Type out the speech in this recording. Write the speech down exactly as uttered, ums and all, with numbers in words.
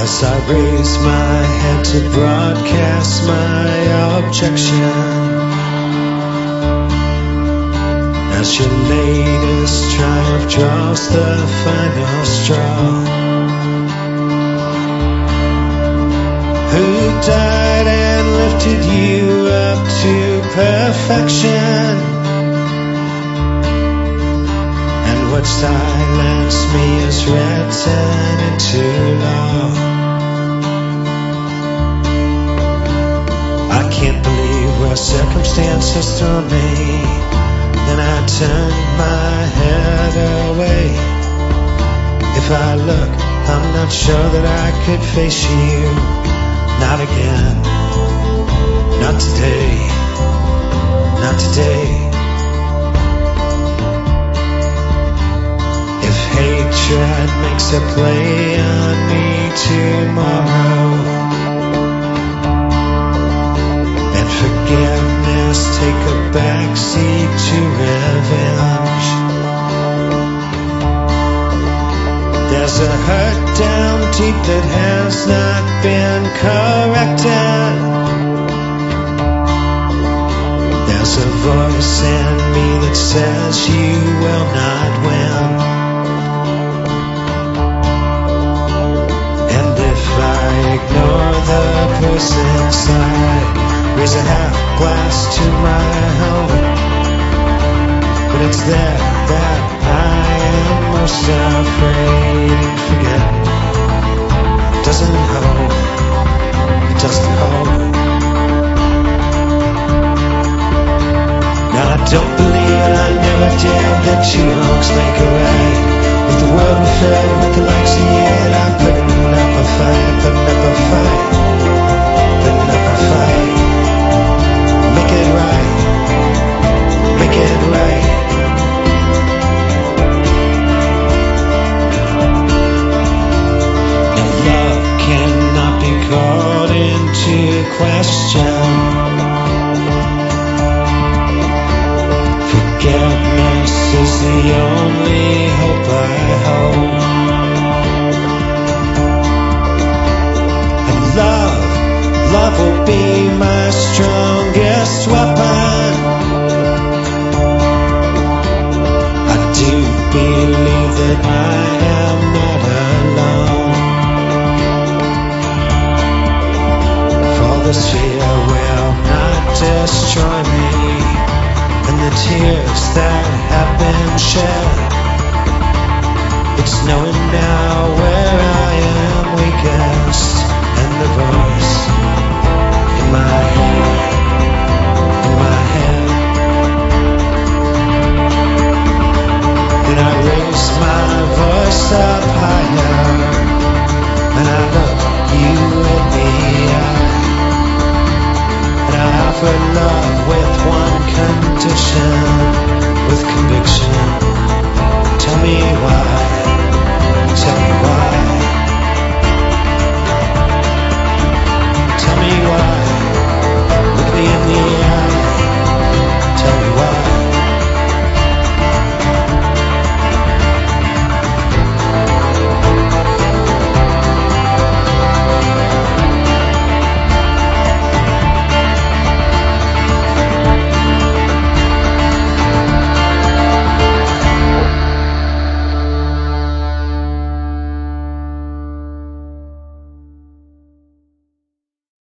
As I raise my head to broadcast my objection, as your latest triumph draws the final straw, who died and lifted you up to perfection? And what silenced me is written into law. I can't believe where circumstance has thrown me. Then I turn my head away. If I look, I'm not sure that I could face you. Not again. Not today. Not today. If hatred makes a play on me tomorrow, and forgiveness take a backseat to revenge, there's a hurt down deep that has not been corrected. There's a voice in me that says you will not win. And if I ignore the voice inside, raise a half glass to my home, but it's there that I am most afraid to forget. It doesn't hold, it doesn't hold. Now I don't believe and I never did that two honks make a right. If the world were filled with the likes of you, that I'm putting up a fight, putting up a fight, putting up a fight. Make it right, make it right. Now love cannot be called into question. Forgiveness is the only hope I hold. And love, love will be my strongest weapon. I do believe that I am not alone. For this fear will not destroy me, and the tears that have been shed, it's knowing now where I am weakest, and the voice in my head, in my head. Then I raise my voice up higher, and I look you in the eye, and I offer love with one condition, with conviction.